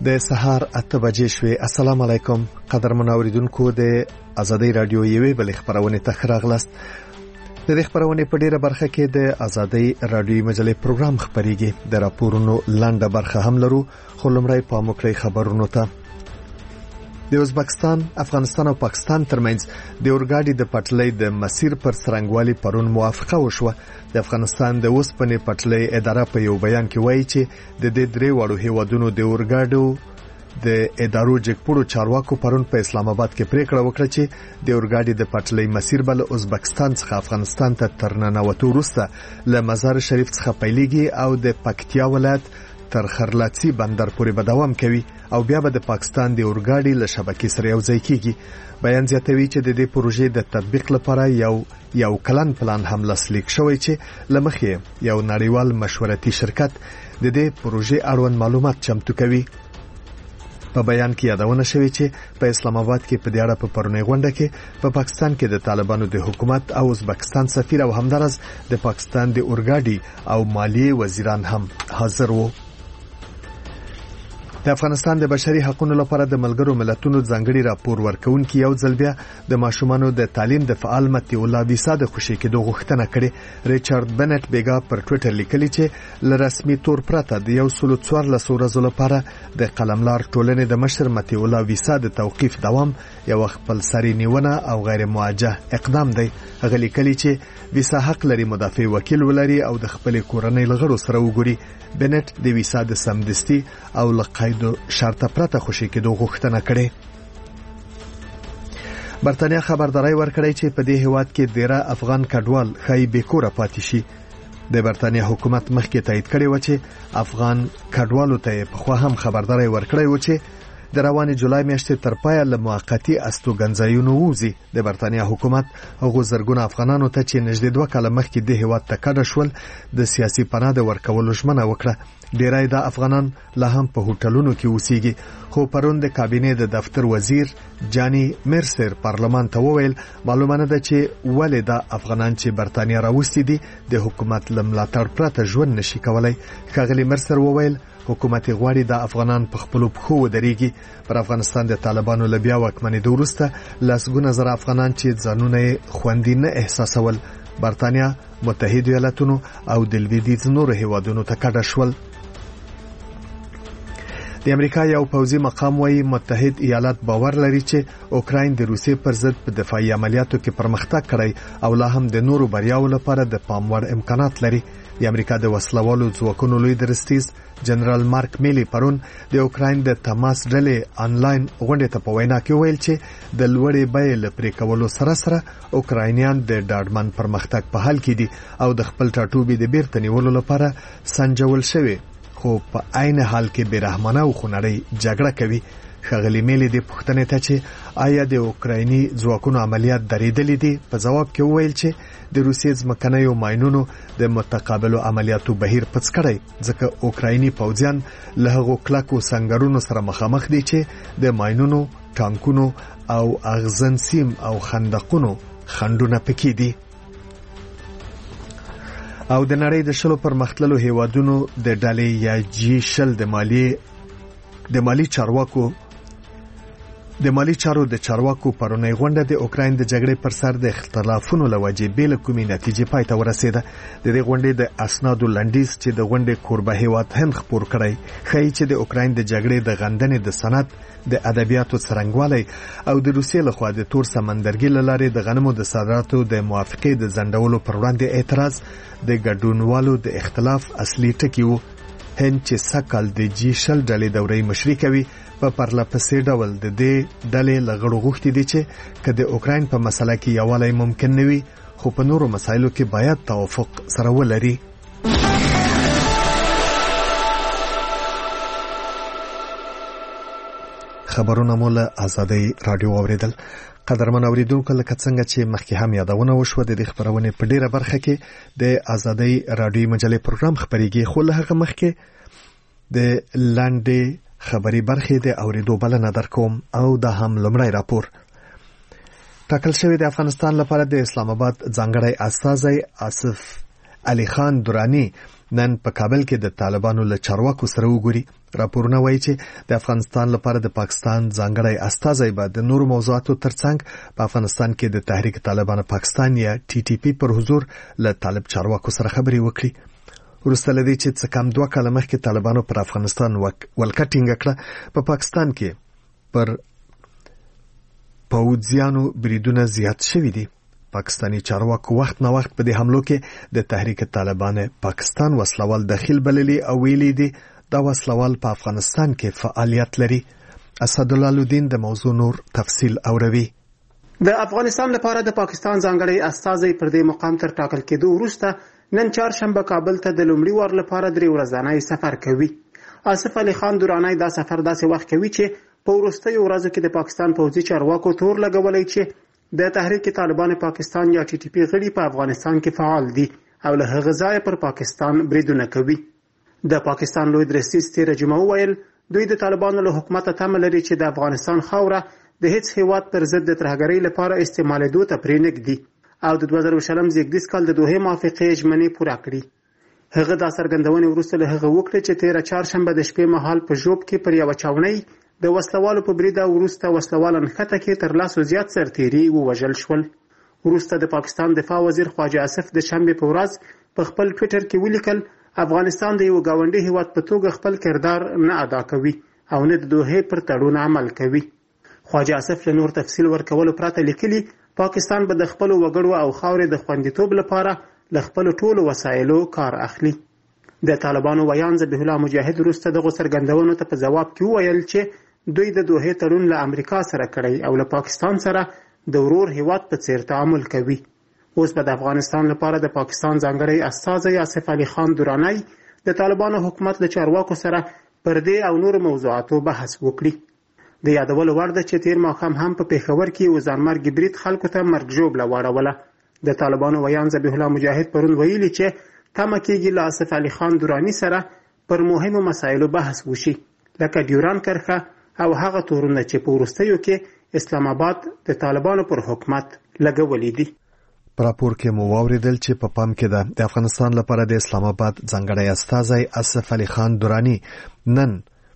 د سهار 8 بجې شوې. السلام علیکم قدرمن اوریدونکو، د ازادي رادیو یوې بل خبرونه ته راغلاست. د دې خبرونه په ډیره برخه کې د ازادي رادیو مجلې پروګرام خبريږي. د راپورونو لاندې برخه هم لرو، خو لمړی په مخکې خبرونو ته. د ازبکستان، افغانستان او پاکستان ترمنځ د اورګاډي د پټلۍ د مسیر پر سرنګوالي پرون موافقه وشوه. د افغانستان د اوسپنې پټلۍ اداره په یو بیان کې وایي چې د دې درې وړو هیوادونو د اورګاډو د ادارو جګپوړو چارواکو پرون په اسلام آباد کې پریکړه وکړه چې د اورګاډي د پټلۍ مسیر بل ازبکستان څخه افغانستان ته ترننوتو وروسته له مزار شریف څخه پیلېږي او د پکتیا ولایت تر خرلاڅي بندر پورې به دوام کوي او بیا به د پاکستان د اورګاډي له شبکې سره یوځای کیږي. بیان زیاتوي چې د دې پروژې د تطبیق لپاره یو کلن پلان هم لاسلیک شوی چې لمخې یو نړیوال مشورتي شرکت د دې پروژې اړوند معلومات چمتو کوي. په بیان کې یادونه شوې چې په اسلام آباد کې په دیاره په پرونی غونډه کې په پاکستان کې د طالبانو د حکومت او ازبکستان سفیر او همدارس د پاکستان د اورګاډي او مالیې وزیران هم حاضر وو. د افغانستان د بشري حقوقو لپاره د ملګرو ملتونو ځانګړي راپور ورکونکي یو ځل بیا د ماشومانو د تعلیم د فعال متي الله ویسا د خوشي کېدو غوښتنه کړې. ریچارډ بنټ بیګا پر ټوئیټر لیکلي چې ل رسمي تور پرته د 114 ورځې لپاره د قلملار ټولنې د مشر متي الله ویسا د توقيف دوام یو خپل سری نیونه او غیر موجه اقدام دی. غلي کلی چې ویسا حق لري مدافع وکیل ولري او د خپل کورنۍ لغړو سره وګوري. بنټ د ویسا د سمدستي او لقید شرط پرته خوشي کېدو غوښتنه کړې. برتانیا خبرداري ورکړې چې په دې هیواد کې ډیره افغان کډوال خای بیکوره پاتې شي. د برتانیا حکومت مخکې تایید کړی و چې افغان کډوالو ته په خو هم خبرداري ورکړې و چې د روانې جولای میاشتې تر پایه له موقتی استوګنځایونو ووزي. د برتانیا حکومت هغو زرګونه افغانانو ته چې نږدې 2 کاله مخکې د هیواد ته کډه شول د سیاسي پناه د ورکولو ژمنه وکړه. ډیری د افغانان لا هم په هوټلونو کې اوسېږي. خو پرون د کابینې د دفتر وزیر جانی مرسر پارلمان ته وویل معلومه نه ده چې ولې د افغانان چې برتانیا راوستي دي د حکومت لملاتړ پرته ژوند نشي کولای. ښاغلي مرسر وویل حکومت غواړي د افغانان په خپل پخو ودرېږي. پر افغانستان د طالبانو لبیا واکمنېدو وروسته لسګونه زره افغانان چې ځانونه خوندي نه احساسول برتانیا، متحده ایالاتونو او د لویدیځ نورو هیوادونو ته کډه شول. د امریکا یو پوځي مقام وايي متحد ایالات باور لري چې اوکراین د روسیې پر ضد په دفاعي عملیاتو کې پرمختګ کړی او لا هم د نورو بریاو لپاره د پاموړ امکانات لري. د امریکا د وسلوالو ځواکونو لوی درستیز جنرال مارک میلی پرون د اوکراین د تماس ډلې آنلاین غونډې ته په وینا کې ویل چې د لوړې بیې لپاره کولو سره سره اوکراینیان د ډاډمن پرمختګ په حال کې دي او د خپل ټاټوبې د بیرته نیولو لپاره سنجول شوی خو په عین حال کې بیرحمانه او خونړۍ جګړه کوي. ښاغلي میلی د پښتنې ته چې آیا د اوکرایني ځواکونو عملیات درېدلې دي په جواب کې وویل چې د روسیې ځمکنیو ماینونو د متقابلو عملیاتو بهیر پڅ کړی ځکه اوکرایني پوځیان له هغو کلکو سنگرونو سره مخامخ دي چې د ماینونو، ټانکونو او اغزن سیم او خندقونو خندونه پکې دي. او د نړۍ د شلو پر مختللو هیوادونو د ډلې یا جی شل د مالی چارو د چارواکو پرونی غونډه د اوکراین د جګړې پر سر د اختلافونو لوجې بیل کومې نتیجې پای ته ورسېده. د دې غونډې د اسنادو لنډیز چې د غونډې کوربه هیواد هند خپور کړی ښایي چې د اوکراین د جګړې د غندنې د صنعت د ادبیاتو څرنګوالی او د روسیې لخوا د تور سمندرګي له لارې د غنمو د صادراتو د موافقې د ځنډولو پر وړاندې اعتراض د ګډونوالو د اختلاف اصلي ټکي وو. هند چې سکهال د جی شل ډلې دورې مشري کوي په پرلپسې ډول د دې ډلې لغړو غوښتي دي چې که د اوکراین په مسله کې یووالی ممکن نه وي خو په نورو مسایلو کې باید توافق سره ولري. خبرونه مو له ازادي رادیو اوریدل. قدرمن اوریدونکو لکه څنګه چې مخکې هم یادونه وشوه د دې خبرونه په ډیره برخه کې د ازادي رادیو مجلې پروګرام خبريږي خو له هغه مخکې د لاندې خبري برخې د اوریدو بلنه درکوم او د هم لمړی راپور. ټاکل شوی د افغانستان لپاره د اسلام آباد ځانګړی استازی آصف علي خان درانی نن په کابل کې د طالبانو له چارواکو سره وګوري. راپورونه وایي چې د افغانستان لپاره د پاکستان ځانګړی استازی به د نورو موضوعاتو ترڅنګ په افغانستان کې د تحریک طالبان پاکستان یا ټي ټي پی پر حضور له طالب چارواکو سره خبرې وکړي. وروسته لدی چې څه کم 2 کاله مخکې طالبانو پر افغانستان ولکه ټینګه کړه، په پاکستان کې پر پوځیانو بریدونه زیات شوي دي. پاکستانی چارواکو وخت نه وخت په دې حملو کې د تحریک طالبان پاکستان وسلوال داخل بللي او ویلي دي دا وسلوال په افغانستان کې فعالیت لري. اسدالله لودین د موضوع نور تفصیل اوروي. د افغانستان لپاره د پاکستان ځانګړی استازی پر دې مقام تر ټاکل کېدو وروسته نن چهارشنبه کابل ته د لومړي وار لپاره 3 ورځنی سفر کوي. آصف علي خان درانی دا سفر داسې وخت کوي چې په وروستیو ورځو کې د پاکستان پوځي چارواکو تور لګولای چې د تحریک طالبان پاکستان یا ټي ټي پی غړي په افغانستان کې فعال دي او له هغه ځایه پر پاکستان بریدونه کوي. د پاکستان لوی درستیز تیر جمعه ویل دوی د طالبانو له حکومت تمه لري چې د افغانستان خاوره د هیڅ هیواد پر ضد د ترهګرۍ لپاره استعمالېدو ته پرې نږدي او د 2020 زیږدیز کال د دوحې موافقې ژمنې پوره کړي. هغه دا څرګندونه وروسته له هغه وکړه چې تیر چهارشنبه د شپې مهال په ژوب کې پر یو چاونۍ د وسلوالو په بریده وروسته وسلوال نښته کې تر لاسو زیات سرتیري ووژل شول. وروسته د پاکستان دفاع وزیر خواجه آصف د شنبه په ورځ په خپل ټویټر کې ولیکل افغانستان د یو گاونډي هیواد په توګه خپل کردار نه ادا کوي او نه د دوحې پر تړون عمل کوي. خواجه آصف له نور تفصیل ورکولو پرته لیکلي پاکستان به د خپل وګړو او خاورې د خوندیتوب لپاره له خپل ټولو وسایلو کار اخلي. د طالبانو ویان ذبیح الله مجاهد وروسته دغه څرګندونو ته په جواب کې وویل چې دوی د دوحې تړون له امریکا سره کړی او له پاکستان سره د ورور هیواد په څیر تعامل کوي. اوس به د افغانستان لپاره د پاکستان ځانګړی استازی آصف علي خان درانی د طالبانو حکومت له چارواکو سره پر دې او نور موضوعاتو بحث وکړي. د یادولو وړ ده چې تیر ماښام هم په پېښور کې یو ځانمرګي برید خلکو ته مرګ ژوبله واړوله. د طالبانو ویان ذبیح الله مجاهد پرون ویلي چې تمه کېږي له آصف علي خان درانی سره پر مهمو مسایلو بحث وشي لکه ډیوران کرښه او هغه تورونه چې په وروستیو کې اسلام آباد د طالبانو پر حکومت لګولې دي. په راپور کې مو واوریدل چې په پام کې ده د افغانستان لپاره د اسلام آباد ځانګړی استازی آصف علي خان درانی نن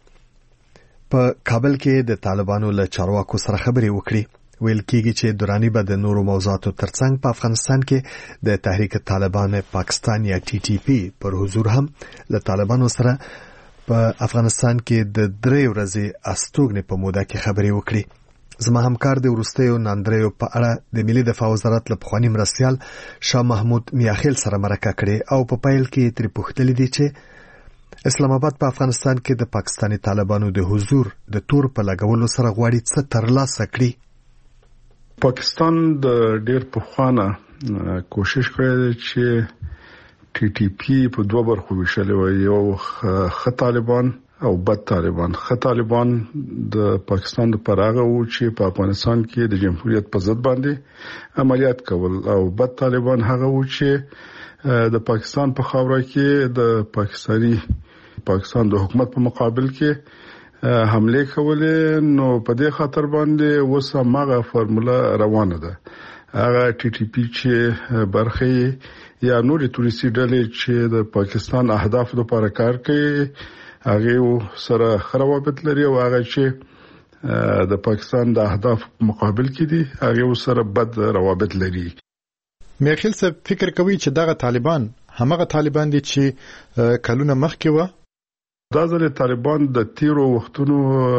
په کابل کې د طالبانو له چارواکو سره خبرې وکړي. ویل کېږي چې درانی به د نورو موضوعاتو ترڅنګ په افغانستان کې د تحریک طالبان پاکستان یا ټي ټي پی پر حضور هم له طالبانو سره په افغانستان کې د 3 ورځې استوګنې په موده کې خبرې وکړي. زما همکار د ورستیو ناندریو په اړه د ملي دفاع وزارت له پخوانی مرستیال شاه محمود میاخیل سره مرکه کړې او په پیل کې ترې پوښتلې دي چې اسلام آباد په افغانستان کې د پاکستانی طالبانو د حضور د تور په لګولو سره غواړي څه ترلاسه کړي. پاکستان د ډېر پخوانه کوشش کړی دی چې ټي ټي پی په 2 برخو ویشل وي، یو ښه طالبان او بد طالبان. ښه طالبان د پاکستان د پراغه وو چې په افغانستان کې د جمهوریت په ضد باندې عملیات کول، او بد طالبان هغه وو چې د پاکستان په خاوره کې د پاکستان د حکومت په مقابل کې حمله کولې. نو په دې خاطر باندې اوس هغه فرموله روانه ده. هغه ټي ټي پی چې برخه یا نورې توريستي ډلې چې د پاکستان اهداف لپاره کار کوي هغه سره خرابت لري، او هغه چې د پاکستان د اهداف مقابل کې دي هغه سره بد روابط لري. میخیل صاحب فکر کوي چې دغه طالبان همغه طالبان دي چې کلونه مخکې و. دا ځل طالبان د تیرو وختونو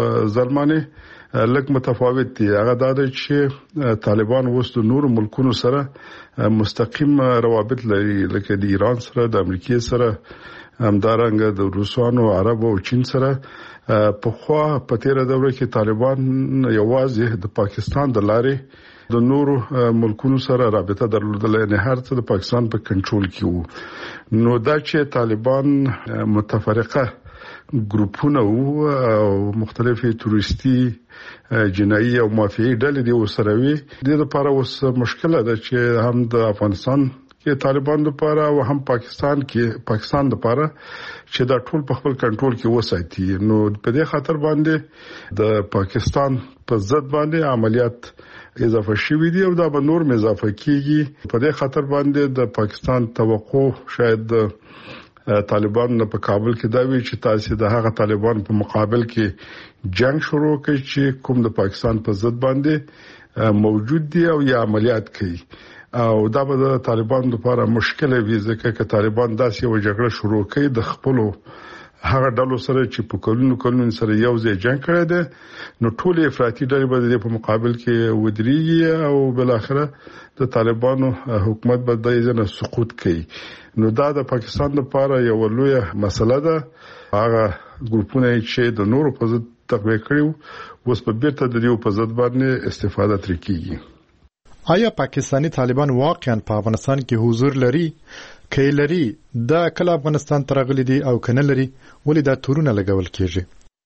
ظلمانه لږ متفاوت دي. هغه دا دی چې طالبان اوس د نورو ملکونو سره مستقیم روابط لري، لکه د ایران سره، د امریکا سره، همدارنګه د روسانو، عربو او چین سره. په خوا په تیر دوره کې طالبان یوازې د پاکستان د لارې د نورو ملکونو سره رابطه درلودله، نه هر څه د پاکستان په کنټرول کې وو. نو دا چې طالبان متفرقه ګروپونه او مختلفي توريستي جنایي او مافیایي ډلې دي وسروي. د لپاره اوس مشکله ده چې هم د افغانستان کې طالبان لپاره او هم پاکستان لپاره چې دا ټول په خپل کنټرول کې وساتي. نو په دې خاطر باندې د پاکستان په ضد باندې عملیات اضافه شوی دی او دا به نور اضافه کیږي. په دې خاطر باندې د پاکستان توقع شاید طالبان په کابل کې دا وی چې تاسو د هغه طالبان په مقابل کې جنگ شروع کړي چې کوم د پاکستان په ضد باندې موجود دي او یا عملیات کوي او دا به د طالبان لپاره مشکل وي ځکه چې طالبان داسې یو جګړه شروع کوي د خپل هغه ډلو سره چې په کلونو سره یو ځای جنگ کړی دی نو ټول افراطي ډلې به د په مقابل کې ودرېږي او بل اخره د طالبانو حکومت به د ځنه سقوط کوي. نو دا د پاکستان لپاره یو لویه مسله ده. هغه ګروپونه چې د نورو په ضد تقویه کړیو اوس په بیرته د دې په ضد باندې استفاده ترې کیږي. آیا پاکستانی طالبان واقعا په افغانستان کې حضور لري؟ که لري دا کله افغانستان ته راغلي دي او کنه لري ولې دا تورونه لګول کیږي؟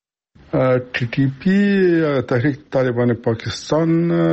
ټي ټي پی تحریک طالبان پاکستان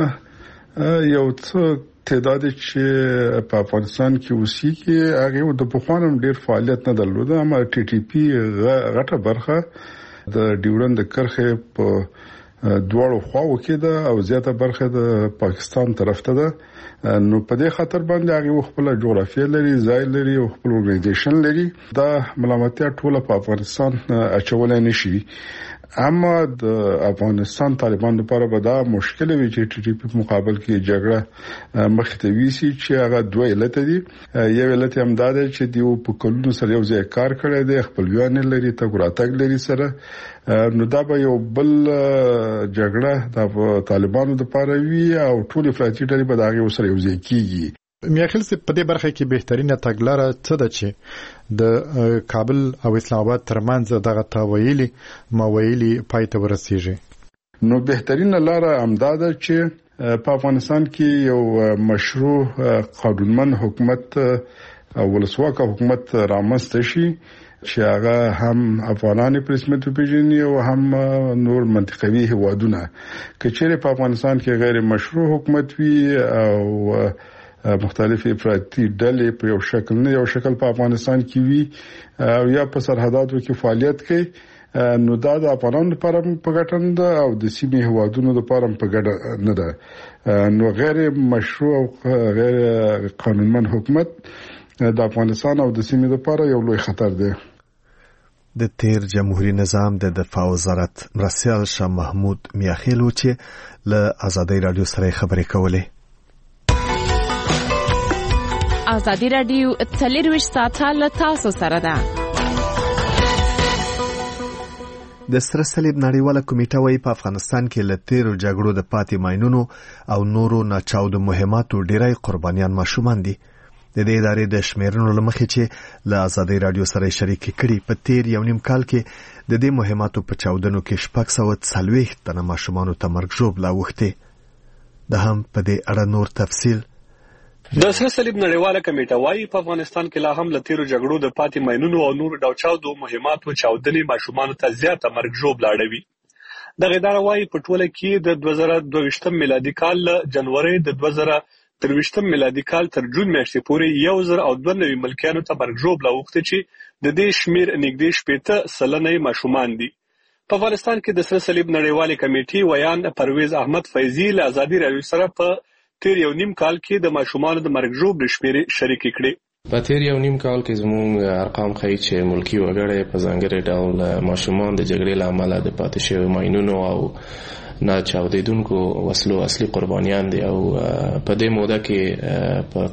یو څه تعداد چې په افغانستان کې اوسېږي هغه د پخوانم ډیر فعالیت نه درلود اما ټي ټي پی غټه برخه د ډیورند کرخه په دواړو خواو کې ده او زیاته برخه د پاکستان طرف ته ده. نو په دې خاطر باندې هغه خپل جغرافیه لري، ځای لري او خپل اورګنایزیشن لري. دا ملامتیا ټوله په افغانستان اچولای نشي. اما د افغانستان طالبان لپاره به دا مشکل وي چې ټي ټي پی په مقابل کې جګړه مخ ته ویسي چې هغه دوه علت دي. یو علت هم دا دی چې دیو په کلونو سره یو ځای کار کړی دی، خپلوان لري، تګ لري سره. نو دا به یو بل جګړه د طالبانو لپاره وي او ټول افراطي ډلې به دغه سره یو ځای کیږي. میاخیل سي په دې برخه کې بهترینه تګلاره څه ده چې د کابل او اسلام آباد ترمنځ دغه تاویلي ماویلي پای ته ورسیږي؟ نو بهترینه لاره همداده چې په افغانستان کې یو مشروع قانونمند حکومت او ولسواک حکومت رامنځته شي چې هغه هم افغانان په رسمیت پیژني او هم نور منطقوي هوادونه. کچېره په افغانستان کې غیر مشروع حکومت وي او مختلف افراطي ډلې په یو شکل په افغانستان کې وي او یا په سرحداتو کې فعالیت کوي نو دا د افغانانو لپاره په ګټه ده او د سیمې هوادونو لپاره په ګټه نه ده. نو غیر مشروع او غیر قانونمند حکومت د افغانستان او د سیمې لپاره یو لوی خطر دی. د تیر جمهوریت نظام د دفاع وزارت مرسیال شاه محمود میاخیلو چې له آزادۍ رادیو سره خبرې کولې. آزادی رادیو 24 ساعته له تاسو سره ده. د سره صلیب نړیواله کمیټه وايي په افغانستان کې له تیرو جګړو د پاتې ماینونو او نورو ناچاودو مهماتو ډیری قربانیان ماشومان دي. د دې ادارې د شمیرنو لمخې چې له آزادۍ رادیو سره شریک کړي په تیر یو نیم کال کې د دې مهماتو په چاودنو کې 640 تنه ماشومان ته مرګ ژوبله اوښتې. د هم په دې اړه نور تفصیل. د سره صلیب نړیواله کمیټه وايي په افغانستان کې لا هم له تیرو جګړو د پاتې ماینونو او نورو ډاوچاودو مهماتو چاودنې ماشومانو ته زیاته مرګ ژوبله اړوي. دغه اداره وايي په ټوله کې د 2022 میلادي کال له جنوري د 2023 میلادي کال تر جون میاشتې پورې 1092 ملکیانو ته مرګ ژوبله اوښتې چې د دې شمیر نږدې 70% ماشومان دي. په افغانستان کې د سره صلیب نړیواله کمیټې ویان پرویز احمد فیضی له آزادۍ رادیو سره په تیر یو نیم کال کې د ماشومانو د مرګ ژوبلې شمیرې شریکې کړې. په تیر یو نیم کال کې زموږ ارقام ښیي چې ملکي وګړي په ځانګړي ډول ماشومان د جګړې له امله د پاتې شویو ماینونو او نه چاودیدونکو وسلو اصلي قربانیان دي او په دې موده کې په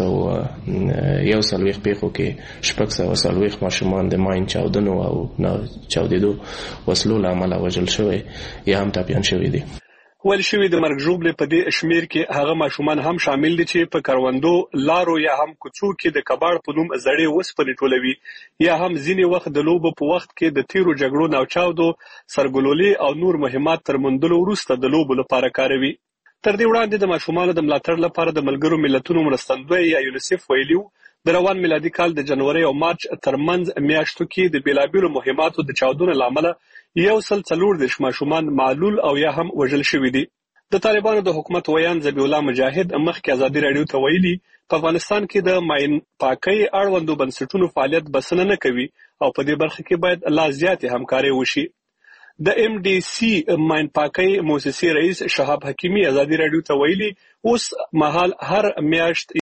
1541 پیښو کې 640 ماشومان د ماین چاودنو او نه چاودیدو وسلو له امله وژل شوي یا هم ټپیان شوي دي. ول شوی د مرګ ژوبلې په دې شمیر کې هغه ماشومان هم شامل دي چې په کروندو لارو یا هم کوڅو کې د کباړ په نوم زړې وسپنې ټولوي یا هم ځینې وخت د لوبو په وخت کې د تیرو جګړو ناوچاودو سرګلولې او نور مهمات تر موندلو وروسته د لوبو لپاره کاروي. تر دې وړاندې د ماشومانو د ملاتړ لپاره د ملګرو ملتونو مرستندوی یا یونیسف ویلیو د روان میلادي کال د جنوري او مارچ ترمنځ میاشتو کې د بیلابیلو مهماتو د چاودنو لامل 140 ماشومان معلول او یا هم وژل شوي دي. د طالبانو د حکومت ویان ذبیح الله مجاهد مخکې آزادۍ رادیو ته ویلي په افغانستان کې د ماین پاکۍ اړوندو بنسټونو فعالیت بسنه نه کوي او په دې برخه کې باید لا زیاتې همکاري وشي. د ام ډي سي ماين پاکي مؤسسې رئیس شهاب حکیمي ازادي رادیو ته ویلي اوس مهال هر میاشت